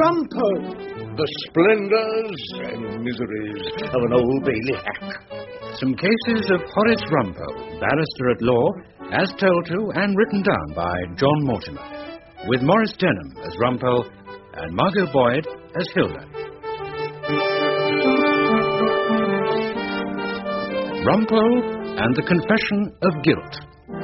Rumpole. The splendours and miseries of an Old Bailey hack. Some cases of Horace Rumpole, barrister at law, as told to and written down by John Mortimer, with Maurice Denham as Rumpole and Margot Boyd as Hilda. Rumpole and the Confession of Guilt.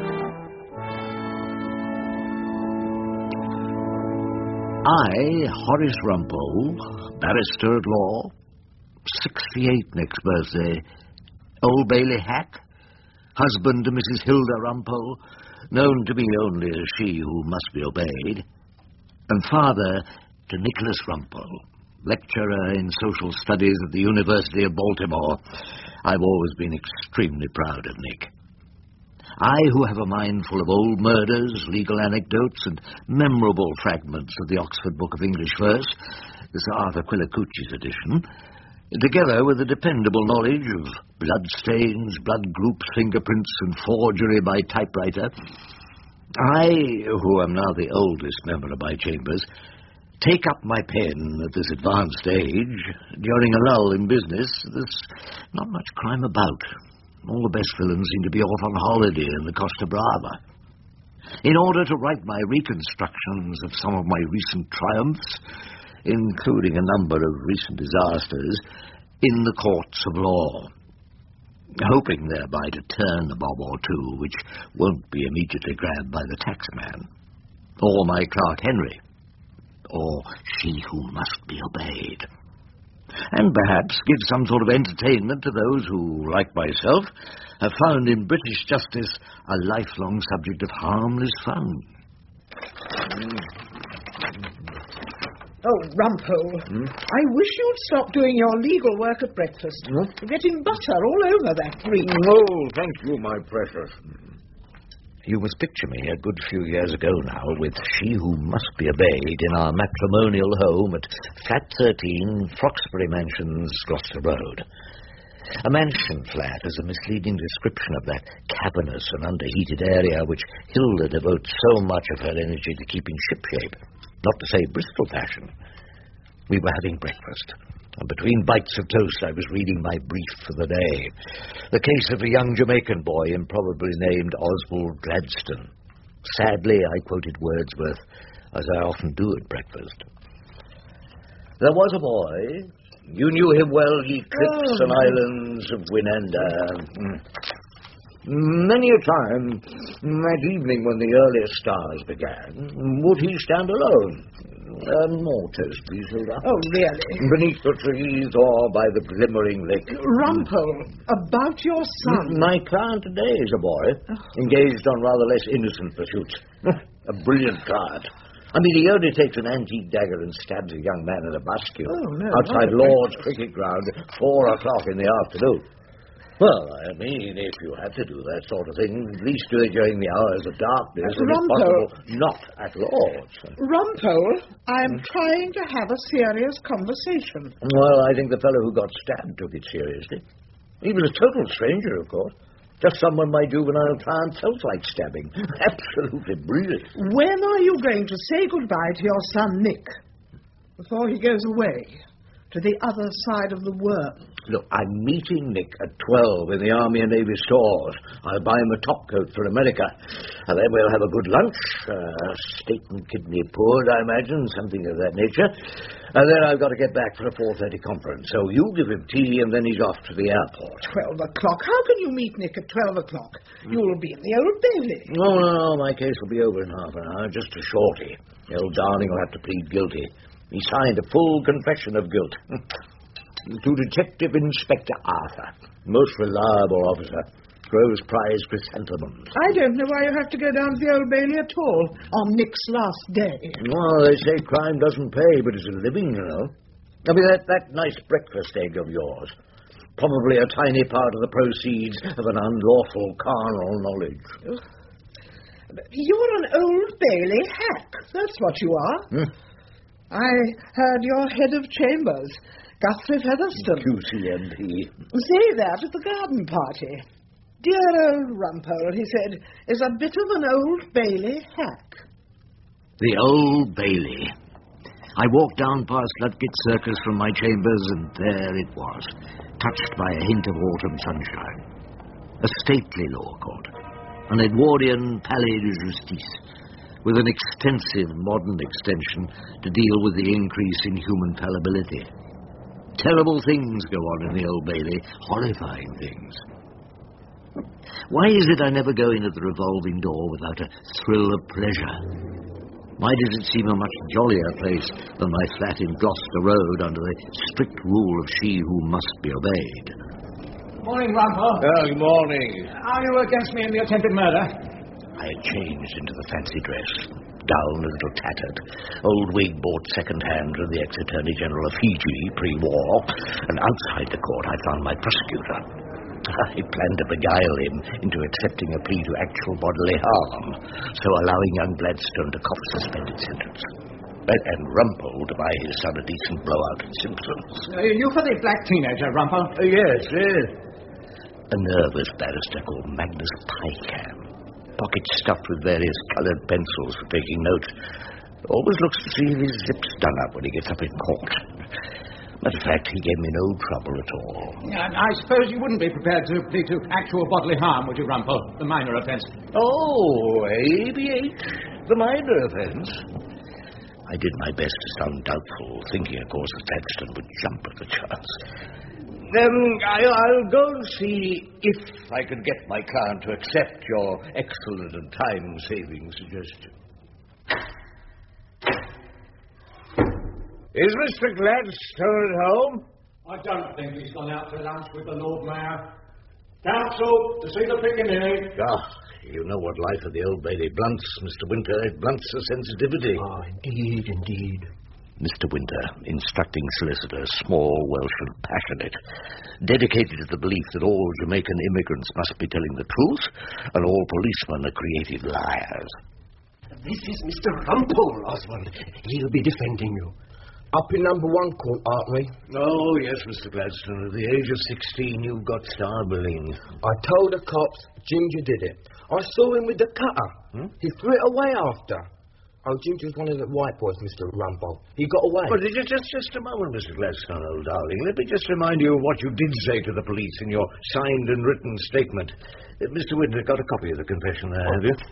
I, Horace Rumpole, barrister at law, 68 next birthday, Old Bailey hack, husband to Mrs. Hilda Rumpole, known to me only as she who must be obeyed, and father to Nicholas Rumpole, lecturer in social studies at the University of Baltimore. I've always been extremely proud of Nick. I, who have a mind full of old murders, legal anecdotes, and memorable fragments of the Oxford Book of English Verse, the Sir Arthur Quiller-Couch's edition, together with a dependable knowledge of bloodstains, blood groups, fingerprints, and forgery by typewriter, I, who am now the oldest member of my chambers, take up my pen at this advanced age during a lull in business. There's not much crime about. All the best villains seem to be off on holiday in the Costa Brava. In order to write my reconstructions of some of my recent triumphs, including a number of recent disasters, in the courts of law, hoping thereby to turn a bob or two which won't be immediately grabbed by the taxman, or my Clark Henry, or She Who Must Be Obeyed, and perhaps give some sort of entertainment to those who, like myself, have found in British justice a lifelong subject of harmless fun. Oh, Rumpole, I wish you'd stop doing your legal work at breakfast. You're getting butter all over that cream. Oh, thank you, my precious. You must picture me a good few years ago now with She Who Must Be Obeyed in our matrimonial home at Flat 13, Froxbury Mansions, Gloucester Road. A mansion flat is a misleading description of that cavernous and underheated area which Hilda devotes so much of her energy to keeping shipshape, not to say Bristol fashion. We were having breakfast, and between bites of toast I was reading my brief for the day. The case of a young Jamaican boy improbably named Oswald Gladstone. Sadly, I quoted Wordsworth, as I often do at breakfast. There was a boy. You knew him well, ye cliffs and islands of Winanda. Many a time, that evening when the earliest stars began, would he stand alone? More toast, please, Hilda. Oh, really? Beneath the trees or by the glimmering lake. Rumpole, about your son. My client today is a boy, engaged on rather less innocent pursuits. A brilliant client. I mean, he only takes an antique dagger and stabs a young man in a bascule outside Lord's cricket ground at 4 o'clock in the afternoon. Well, I mean, if you had to do that sort of thing, at least do it during the hours of darkness, and if possible, not at Lord's. Rumpole, I'm trying to have a serious conversation. Well, I think the fellow who got stabbed took it seriously. He was a total stranger, of course. Just someone my juvenile client felt like stabbing. Absolutely brilliant. When are you going to say goodbye to your son, Nick? Before he goes away to the other side of the world. Look, I'm meeting Nick at 12 in the Army and Navy stores. I'll buy him a topcoat for America. And then we'll have a good lunch. Steak and kidney pudding, I imagine, something of that nature. And then I've got to get back for a 4:30 conference. So you give him tea, and then he's off to the airport. 12 o'clock? How can you meet Nick at 12 o'clock? You'll be in the Old Bailey. No, my case will be over in half an hour, just a shorty. The old darling will have to plead guilty. He signed a full confession of guilt. To Detective Inspector Arthur, most reliable officer, Groves Prize chrysanthemums. I don't know why you have to go down to the Old Bailey at all on Nick's last day. Well, they say crime doesn't pay, but it's a living, you know. I mean, that nice breakfast egg of yours, probably a tiny part of the proceeds of an unlawful carnal knowledge. You're an Old Bailey hack, that's what you are. I heard you're head of chambers, Guthrie Featherstone. QCMP. Say that at the garden party. Dear old Rumpole, he said, is a bit of an Old Bailey hack. The Old Bailey. I walked down past Ludgate Circus from my chambers, and there it was, touched by a hint of autumn sunshine. A stately law court, an Edwardian palais de justice, with an extensive modern extension to deal with the increase in human fallibility. Terrible things go on in the Old Bailey, horrifying things. Why is it I never go in at the revolving door without a thrill of pleasure? Why does it seem a much jollier place than my flat in Gloucester Road under the strict rule of she who must be obeyed? Morning, Rumpole. Good morning. Are you against me in the attempted murder? I had changed into the fancy dress, gown a little tattered, old wig bought second-hand from the ex-Attorney-General of Fiji pre-war, and outside the court I found my prosecutor. I planned to beguile him into accepting a plea to actual bodily harm, so allowing young Gladstone to cop a suspended sentence. And Rumpole to buy his son a decent blowout at Simpson's. You for the black teenager, Rumpole? Yes. A nervous barrister called Magnus Pycam, pockets stuffed with various coloured pencils for taking notes. Always looks to see if his zip's done up when he gets up in court. Matter of fact, he gave me no trouble at all. I suppose you wouldn't be prepared to plead to actual bodily harm, would you, Rumpole? The minor offence. Oh, ABH, the minor offence. I did my best to sound doubtful, thinking, of course, that Gladstone would jump at the chance. I'll go and see if I can get my client to accept your excellent and time-saving suggestion. Is Mr. Gladstone at home? I don't think he's gone out to lunch with the Lord Mayor. Counsel, to see the Piccaninny. You know what life at the Old Bailey blunts, Mr. Winter. It blunts the sensitivity. Indeed. Mr. Winter, instructing solicitor, small, Welsh and passionate, dedicated to the belief that all Jamaican immigrants must be telling the truth and all policemen are creative liars. This is Mr. Rumpole, Oswald. He'll be defending you. Up in number 1 court, aren't we? Oh, yes, Mr. Gladstone. At the age of 16, you've got star-billing. I told the cops Ginger did it. I saw him with the cutter. He threw it away after. Oh, Ginger's one of the white boys, Mr. Rumpole. He got away. But just a moment, Mr. Gladstone, old darling. Let me just remind you of what you did say to the police in your signed and written statement. Mr. Winter, got a copy of the confession there, have you?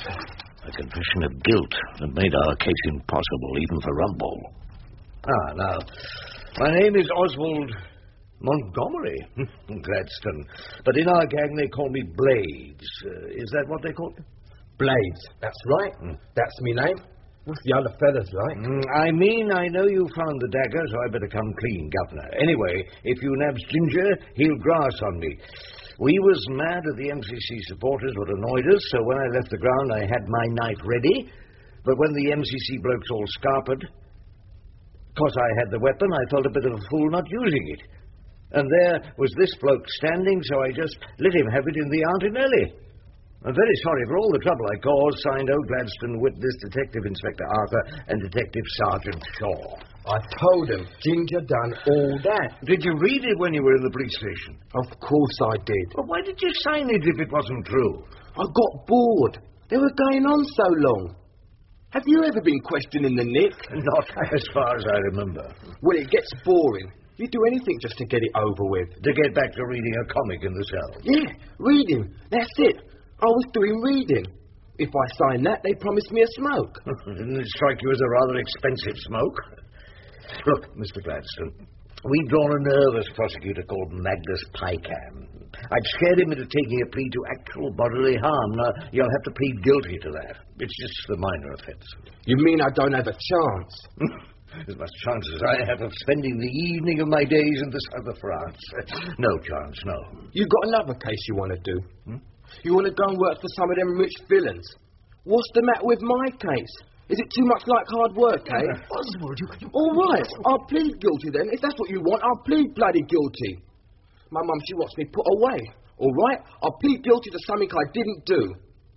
A confession of guilt that made our case impossible, even for Rumpole. Now, my name is Oswald Montgomery, Gladstone. But in our gang, they call me Blades. Is that what they call me? Blades, that's right. That's me name. What's the other feathers like? I know you found the dagger, so I better come clean, Governor. Anyway, if you nabs Ginger, he'll grass on me. We was mad at the MCC supporters what annoyed us, so when I left the ground, I had my knife ready. But when the MCC blokes all scarpered, because I had the weapon, I felt a bit of a fool not using it. And there was this bloke standing, so I just let him have it in the Auntie Nellie. I'm very sorry for all the trouble I caused. Signed, O. Gladstone, witness Detective Inspector Arthur and Detective Sergeant Shaw. I told him Ginger done all that. Did you read it when you were in the police station? Of course I did. But why did you sign it if it wasn't true? I got bored. They were going on so long. Have you ever been questioning the Nick? Not as far as I remember. Well, it gets boring. You do anything just to get it over with. To get back to reading a comic in the cell? Yeah, reading. That's it. I was doing reading. If I signed that, they promised me a smoke. Didn't it strike you as a rather expensive smoke? Look, Mr. Gladstone, we've drawn a nervous prosecutor called Magnus Pycam. I'd scared him into taking a plea to actual bodily harm. Now, you'll have to plead guilty to that. It's just the minor offence. You mean I don't have a chance? As much chance as I have of spending the evening of my days in the south of France. No chance, no. You got another case you want to do? You want to go and work for some of them rich villains? What's the matter with my case? Is it too much like hard work, eh? Oswald, All right, I'll plead guilty then. If that's what you want, I'll plead bloody guilty. My mum, she wants me put away. All right, I'll plead guilty to something I didn't do.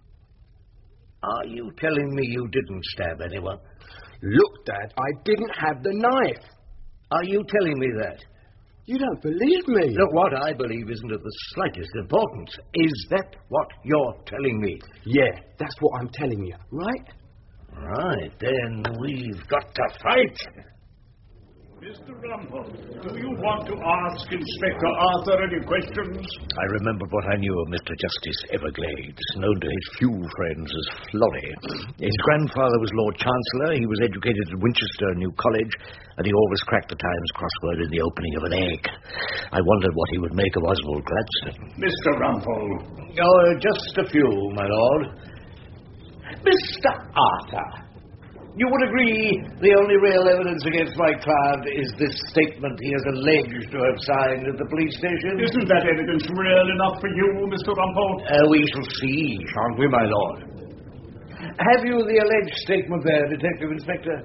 Are you telling me you didn't stab anyone? Look, Dad, I didn't have the knife. Are you telling me that? You don't believe me? Look, what I believe isn't of the slightest importance. Is that what you're telling me? Yeah, that's what I'm telling you, right? Right, then we've got to fight. Mr. Rumpole, do you want to ask Inspector Arthur any questions? I remembered what I knew of Mr. Justice Everglades, known to his few friends as Florrie. His grandfather was Lord Chancellor, he was educated at Winchester New College, and he always cracked the Times crossword in the opening of an egg. I wondered what he would make of Oswald Gladstone. Mr. Rumpole. Oh, just a few, my lord. Mr. Arthur, you would agree the only real evidence against my client is this statement he has alleged to have signed at the police station? Isn't that evidence real enough for you, Mr. Rumpole? We shall see, shan't we, my lord? Have you the alleged statement there, Detective Inspector?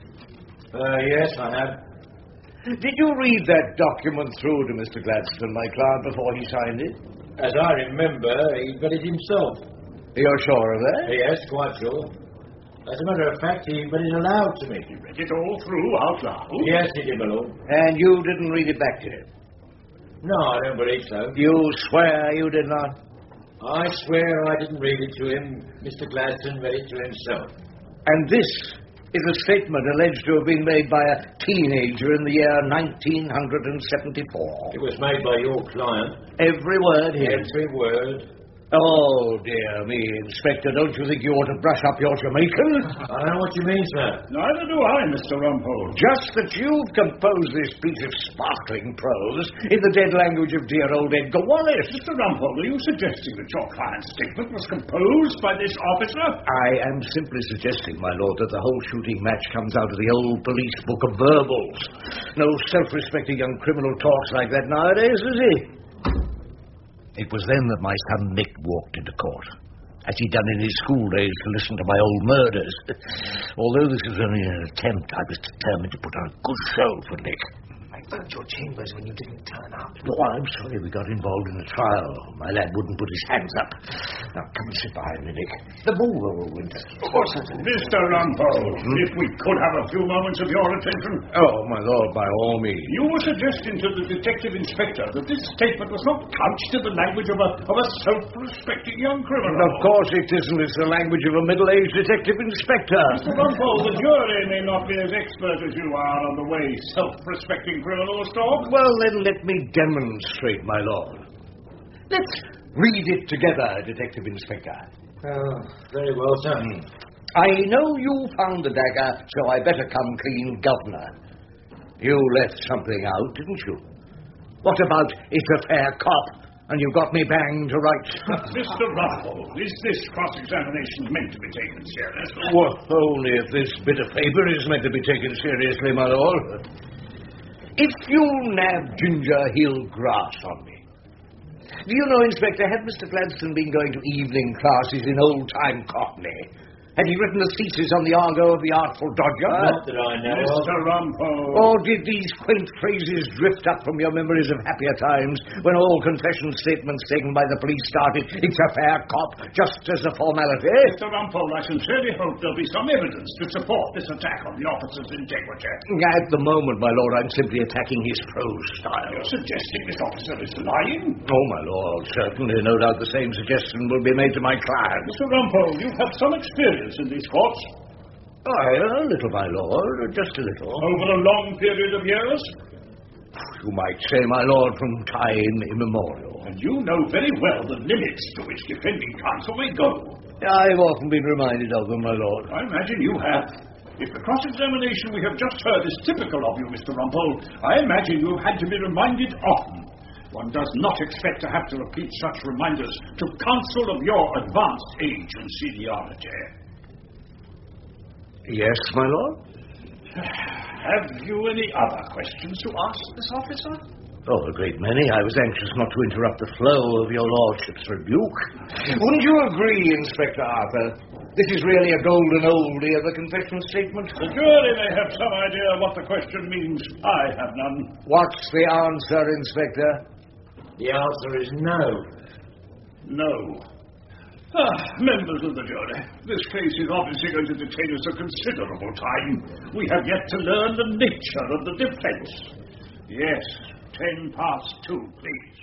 Yes, I have. Did you read that document through to Mr. Gladstone, my client, before he signed it? As I remember, he read it himself. You're sure of that? Yes, quite sure. As a matter of fact, he read it aloud to me. He read it all through out loud? Yes, he did, my lord. And you didn't read it back to him? No, I don't believe so. You swear you did not? I swear I didn't read it to him. Mr. Gladstone read it to himself. And this is a statement alleged to have been made by a teenager in the year 1974. It was made by your client. Every word here. Every word. Oh, dear me, Inspector, don't you think you ought to brush up your Jamaican? I don't know what you mean, sir. Neither do I, Mr. Rumpole. Just that you've composed this piece of sparkling prose in the dead language of dear old Edgar Wallace. Mr. Rumpole, are you suggesting that your client's statement was composed by this officer? I am simply suggesting, my lord, that the whole shooting match comes out of the old police book of verbals. No self-respecting young criminal talks like that nowadays, does he? It was then that my son Nick walked into court, as he'd done in his school days to listen to my old murders. Although this was only an attempt, I was determined to put on a good show for Nick. I phoned your chambers when you didn't turn up. Oh, I'm sorry we got involved in the trial. My lad wouldn't put his hands up. Now, come and sit behind me, Nick. The ball roll, Winter. Of course, Mr. Rumpole, if we could have a few moments of your attention. Oh, my lord, by all means. You were suggesting to the detective inspector that this statement was not couched in the language of a self-respecting young criminal. Of course it isn't. It's the language of a middle-aged detective inspector. Mr. Rumpole, the jury may not be as expert as you are on the way self-respecting criminals talk. Well, then let me demonstrate, my lord. Let's read it together, Detective Inspector. Oh, very well, sir. I know you found the dagger, so I better come clean, Governor. You left something out, didn't you? What about It's a Fair Cop? And you got me banged to rights. Mr. Rumpole, is this cross-examination meant to be taken seriously? Well, only if this bit of paper is meant to be taken seriously, my lord. If you nab Ginger, he'll grass on me. Do you know, Inspector, had Mr. Gladstone been going to evening classes in old-time Cockney? Had he written a thesis on the argot of the Artful Dodger? Not that I know of. Mr. Rumpole. Or did these quaint phrases drift up from your memories of happier times when all confession statements taken by the police started, It's a fair cop, just as a formality? Mr. Rumpole, I sincerely hope there'll be some evidence to support this attack on the officer's integrity. At the moment, my lord, I'm simply attacking his prose style. You're suggesting this officer is lying? Oh, my lord, certainly. No doubt the same suggestion will be made to my client. Mr. Rumpole, you've had some experience in these courts. Aye, a little, my lord, just a little. Over a long period of years? You might say, my lord, from time immemorial. And you know very well the limits to which defending counsel may go. I've often been reminded of them, my lord. I imagine you have. If the cross-examination we have just heard is typical of you, Mr. Rumpole, I imagine you have had to be reminded often. One does not expect to have to repeat such reminders to counsel of your advanced age and seniority. Yes, my lord? Have you any other questions to ask this officer? Oh, a great many. I was anxious not to interrupt the flow of your lordship's rebuke. Wouldn't you agree, Inspector Arthur? This is really a golden oldie of the confession statement. The jury may have some idea what the question means. I have none. What's the answer, Inspector? The answer is no. No. Members of the jury, this case is obviously going to detain us a considerable time. We have yet to learn the nature of the defense. Yes, 2:10, please.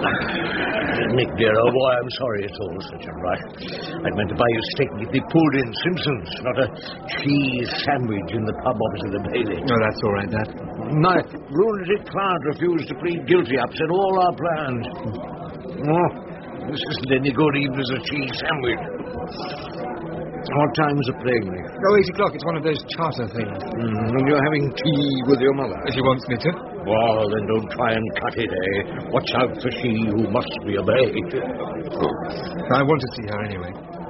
Nick, dear old boy, I'm sorry it's all such a rush. I'd meant to buy you steak and get me pulled in Simpsons, not a cheese sandwich in the pub opposite the Bailey. Oh, that's all right, Dad. My lunatic client refused to plead guilty, upset all our plans. Oh, this isn't any good even as a cheese sandwich. What time's the play, Nick? Oh, 8 o'clock. It's one of those charter things. And you're having tea with your mother? She wants me to. Well, then don't try and cut it, eh? Watch out for she who must be obeyed. I want to see her anyway.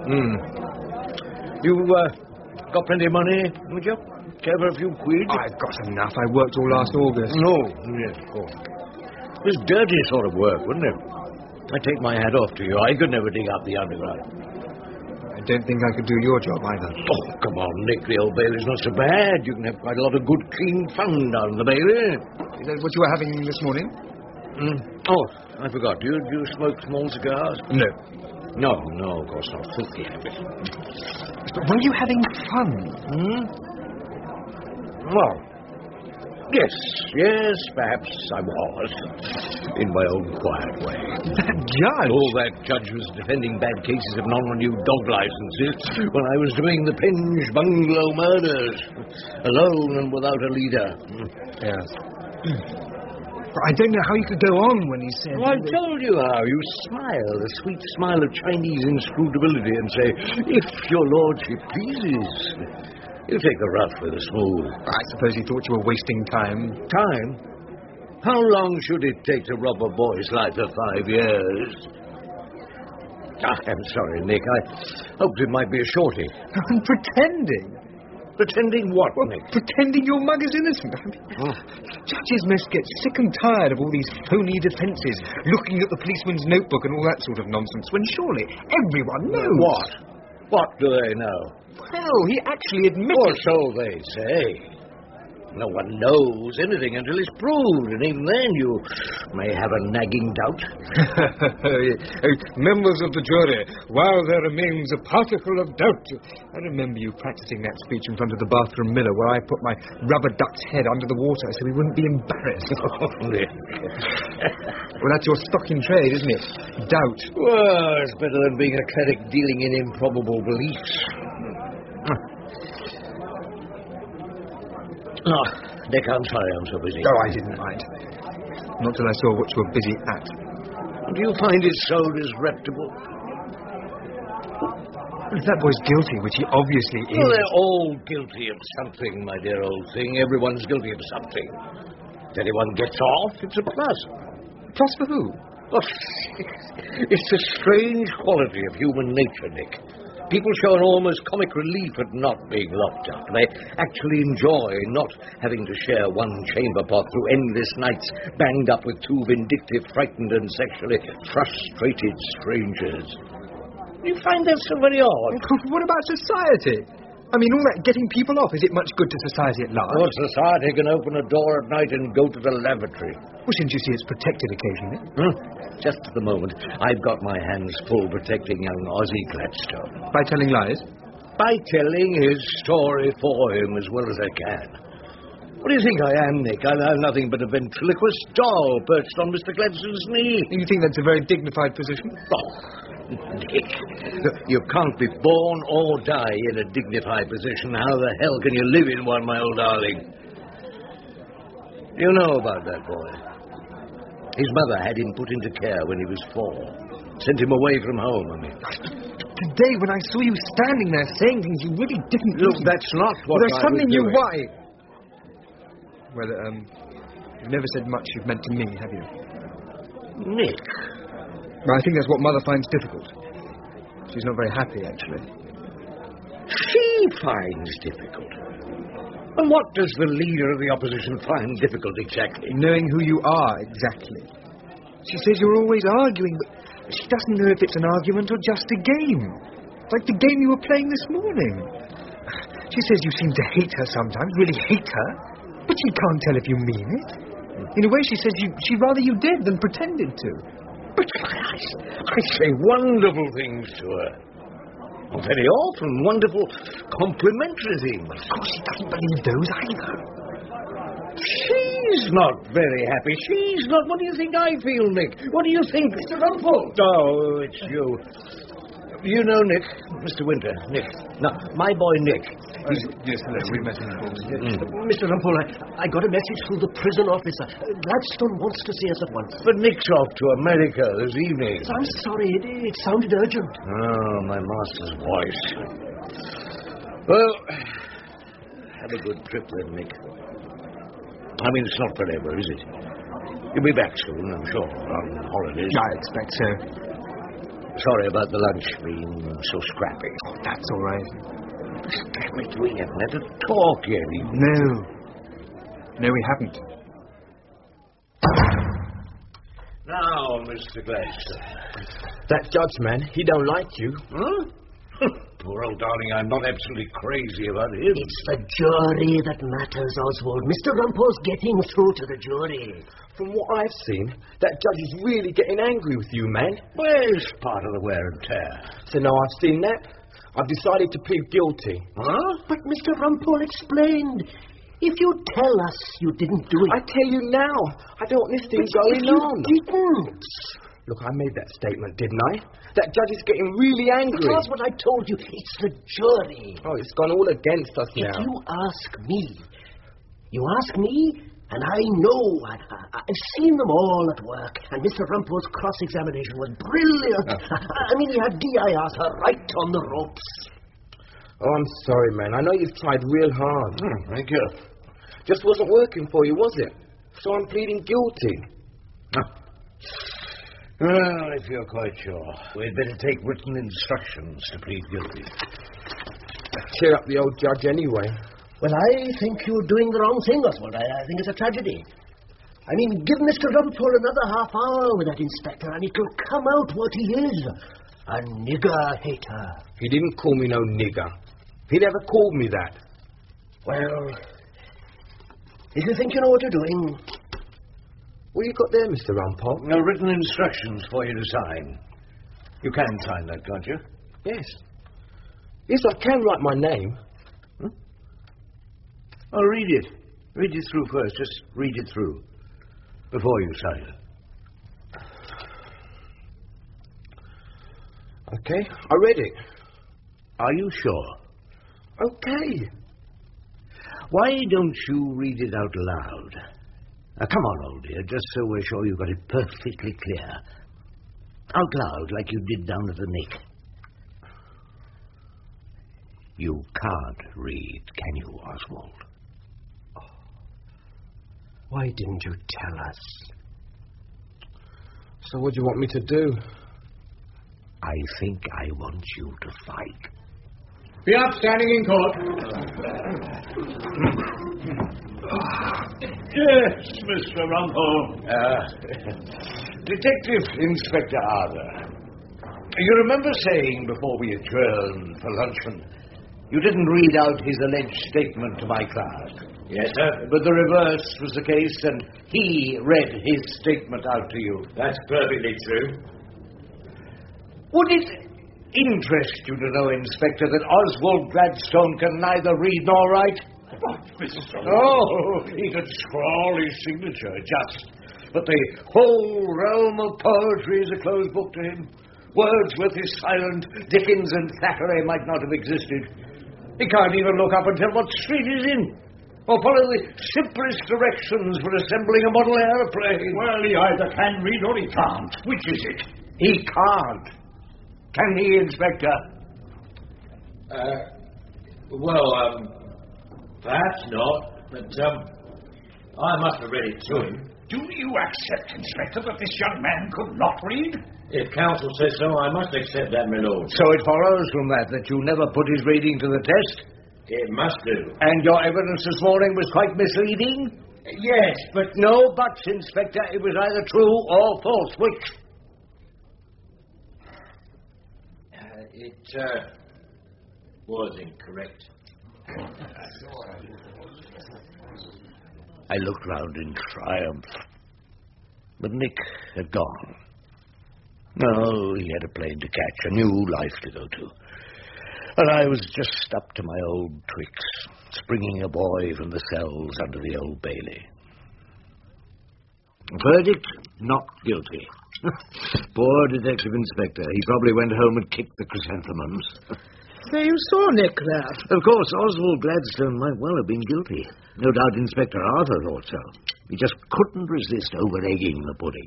You, got plenty of money, would you? Care for a few quid? I've got enough. I worked all last August. No, yes, of course. It was dirty sort of work, wouldn't it? I take my hat off to you. I could never dig up the underground. I don't think I could do your job either. Oh, come on, Nick. The Old Bailey's not so bad. You can have quite a lot of good, clean fun down in the Bailey. Is that what you were having this morning? Oh, I forgot. Do you smoke small cigars? No. No, of course not. Filthy habit. But were you having fun? Well, yes, perhaps I was. In my own quiet way. That judge? Oh, that judge was defending bad cases of non-renewed dog licenses when I was doing the Penge Bungalow murders. Alone and without a leader. Yes. I don't know how you could go on when he said... Well, I told you how. You smile, the sweet smile of Chinese inscrutability, and say, if your lordship pleases. You take the rough with the smooth. I suppose he thought you were wasting time. Time? How long should it take to rob a boy's life for 5 years? I'm sorry, Nick. I hoped it might be a shorty. I'm pretending. Pretending what, Nick? Pretending your mug is innocent. Judges must get sick and tired of all these phony defences, looking at the policeman's notebook and all that sort of nonsense, when surely everyone knows. What? What do they know? Well, he actually admitted... Or so they say. No one knows anything until it's proved, and even then you may have a nagging doubt. Members of the jury, while there remains a particle of doubt... I remember you practicing that speech in front of the bathroom mirror where I put my rubber duck's head under the water so he wouldn't be embarrassed. Well, that's your stock in trade, isn't it? Doubt. Well, it's better than being a cleric dealing in improbable beliefs. No, Nick, I'm sorry I'm so busy. Oh, I didn't mind. Not till I saw what you were busy at. Do you find it so disreputable? Well, if that boy's guilty, which he obviously is... Well, they're all guilty of something, my dear old thing. Everyone's guilty of something. If anyone gets off, it's a plus. Plus for who? Oh, it's a strange quality of human nature, Nick. People show an almost comic relief at not being locked up. They actually enjoy not having to share one chamber pot through endless nights, banged up with two vindictive, frightened, and sexually frustrated strangers. You find that so very odd? What about society? I mean, all that getting people off, is it much good to society at large? Well, society can open a door at night and go to the lavatory. Well, shouldn't you see it's protected occasionally? Just at the moment, I've got my hands full protecting young Ozzie Gladstone. By telling lies? By telling his story for him as well as I can. What do you think I am, Nick? I'm nothing but a ventriloquist doll perched on Mr. Gladstone's knee. You think that's a very dignified position? Oh, Nick, you can't be born or die in a dignified position. How the hell can you live in one, my old darling? You know about that boy. His mother had him put into care when he was 4. Sent him away from home, I mean. Today, when I saw you standing there saying things you really didn't... Look, that's not what I suddenly knew why. Well, you've never said much you've meant to me, have you? Nick. Well, I think that's what Mother finds difficult. She's not very happy, actually. She finds difficult? And what does the leader of the opposition find difficult, exactly? Knowing who you are, exactly. She says you're always arguing, but she doesn't know if it's an argument or just a game. Like the game you were playing this morning. She says you seem to hate her sometimes, really hate her, but she can't tell if you mean it. In a way, she says she'd rather you did than pretended to. But I say wonderful things to her. Very often, wonderful complimentary things. Of course, she doesn't believe those either. She She's not very happy. She's not. What do you think I feel, Nick? What do you think? Mr. Rumpole! Oh, it's you. You know Nick, Mr. Winter. Nick. No, my boy Nick. Yes, hello. We met in the halls. Mr. Rumpole, I got a message through the prison officer. Gladstone wants to see us at once. But Nick's off to America this evening. I'm sorry, it sounded urgent. Oh, my master's voice. Well, have a good trip then, Nick. I mean, it's not forever, is it? You'll be back soon, I'm sure, on holidays. I expect so. Sorry about the lunch being so scrappy. Oh, that's all right. Damn it, we haven't had a talk yet. No, we haven't. Now, Mr. Gladstone. That judge, man, he don't like you. Huh? Poor old darling, I'm not absolutely crazy about him. It's the jury that matters, Oswald. Mr. Rumpole's getting through to the jury. From what I've seen, that judge is really getting angry with you, man. Well, it's part of the wear and tear. So now I've seen that, I've decided to plead guilty. Huh? But Mr. Rumpole explained. If you tell us you didn't do it... I tell you now, I don't want this thing going on. You didn't. Look, I made that statement, didn't I? That judge is getting really angry. Because what I told you, it's the jury. Oh, it's gone all against us now. If you ask me, and I know, I've seen them all at work, and Mr. Rumpole's cross-examination was brilliant. I mean, he had DIR right on the ropes. Oh, I'm sorry, man. I know you've tried real hard. Thank you. Just wasn't working for you, was it? So I'm pleading guilty. Well, if you're quite sure, we'd better take written instructions to plead guilty. Cheer up the old judge anyway. Well, I think you're doing the wrong thing, Oswald. I think it's a tragedy. I mean, give Mr. Rumpole another half hour with that inspector, and it'll come out what he is. A nigger hater. He didn't call me no nigger. He never called me that. Well, if you think you know what you're doing... What you got there, Mr. Rumpole? No written instructions for you to sign. You can sign that, can't you? Yes. Yes, I can write my name. Oh, read it. Read it through first. Just read it through before you sign it. Okay, I read it. Are you sure? Okay. Why don't you read it out loud? Now, come on, old dear, just so we're sure you've got it perfectly clear. Out loud, like you did down at the Nick. You can't read, can you, Oswald? Why didn't you tell us? So what do you want me to do? I think I want you to fight. Be up, standing in court. Yes, Mr. Rumpole. Detective Inspector Arthur. You remember saying before we adjourned for luncheon, you didn't read out his alleged statement to my class. Yes, sir. But the reverse was the case, and he read his statement out to you. That's perfectly true. Would it interest you to know, Inspector, that Oswald Gladstone can neither read nor write? What, Mr. Oh, he could scrawl his signature, just. But the whole realm of poetry is a closed book to him. Wordsworth is silent, Dickens and Thackeray might not have existed. He can't even look up and tell what street he's in, or follow the simplest directions for assembling a model aeroplane. Well, he either can read or he can't. Which is it? He can't. Can he, Inspector? Perhaps not, but, I must have read it to him. Do you accept, Inspector, that this young man could not read? If counsel says so, I must accept that, my lord. So it follows from that you never put his reading to the test? It must do. And your evidence this morning was quite misleading? Yes, but... No buts, Inspector. It was either true or false. Which? It was incorrect. I looked round in triumph. But Nick had gone. No, he had a plane to catch, a new life to go to. And I was just up to my old tricks, springing a boy from the cells under the Old Bailey. Verdict, not guilty. Poor Detective Inspector. He probably went home and kicked the chrysanthemums. So you saw Nick there? Of course, Oswald Gladstone might well have been guilty. No doubt Inspector Arthur thought so. He just couldn't resist over-egging the pudding.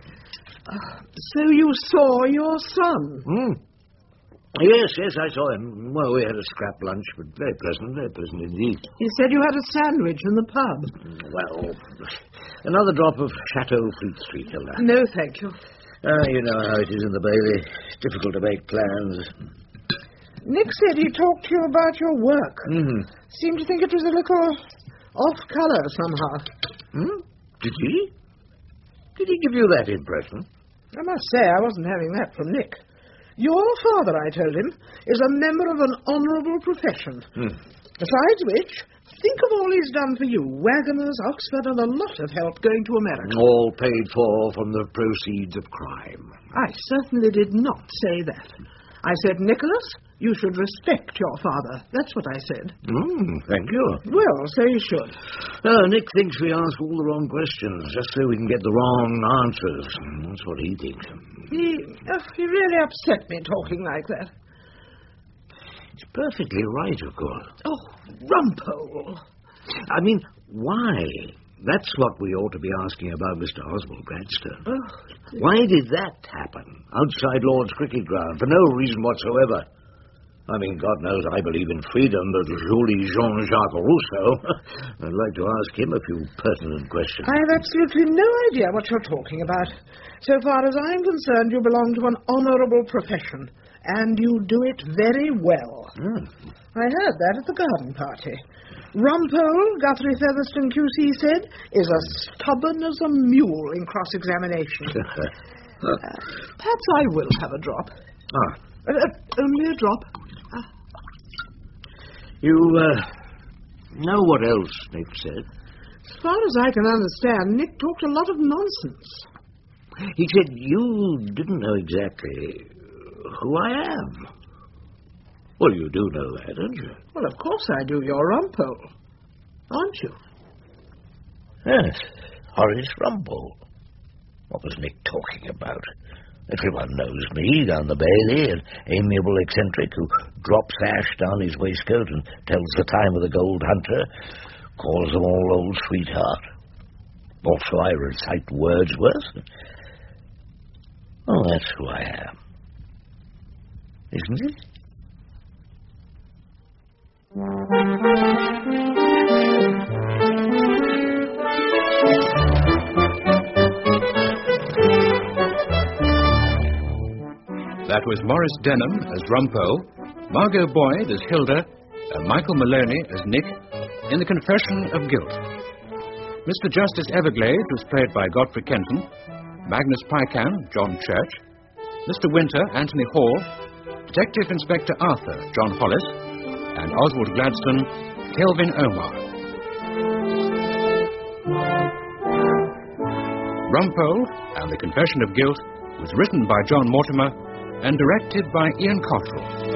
So you saw your son? Yes, I saw him. Well, we had a scrap lunch, but very pleasant indeed. He said you had a sandwich in the pub. Well, another drop of Chateau Fleet Street, Hilda. No, thank you. You know how it is in the Bailey. Difficult to make plans. Nick said he talked to you about your work. Seemed to think it was a little off-colour somehow. Did he? Did he give you that impression? I must say I wasn't having that from Nick. Your father, I told him, is a member of an honourable profession. Besides which, think of all he's done for you. Wagoners, Oxford, and a lot of help going to America. All paid for from the proceeds of crime. I certainly did not say that. I said, Nicholas, you should respect your father. That's what I said. Thank you. Well, so you should. Nick thinks we ask all the wrong questions, just so we can get the wrong answers. That's what he thinks. He really upset me talking like that. He's perfectly right, of course. Oh, Rumpole. I mean, why? That's what we ought to be asking about Mr. Oswald Gladstone. Why did that happen outside Lord's cricket ground for no reason whatsoever? I mean, God knows I believe in freedom, but surely Jean-Jacques Rousseau. I'd like to ask him a few pertinent questions. I have absolutely no idea what you're talking about. So far as I'm concerned, you belong to an honourable profession, and you do it very well. I heard that at the garden party. Rumpole, Guthrie Featherstone QC said, is as stubborn as a mule in cross-examination. Perhaps I will have a drop. Only a drop. You know what else Nick said? As far as I can understand, Nick talked a lot of nonsense. He said you didn't know exactly who I am. Well, you do know that, don't you? Well, of course I do. You're Rumpole, aren't you? Yes, Horace Rumpole. What was Nick talking about? Everyone knows me down the Bailey, an amiable eccentric who drops ash down his waistcoat and tells the time of the gold hunter, calls them all old sweetheart. Also, I recite Wordsworth. Oh, that's who I am. Isn't it? That was Maurice Denham as Rumpole, Margot Boyd as Hilda, and Michael Maloney as Nick in The Confession of Guilt. Mr. Justice Everglades was played by Godfrey Kenton, Magnus Pycan, John Church, Mr. Winter, Anthony Hall, Detective Inspector Arthur, John Hollis, and Oswald Gladstone, Kelvin Omar. Rumpole and The Confession of Guilt was written by John Mortimer and directed by Ian Cottrell.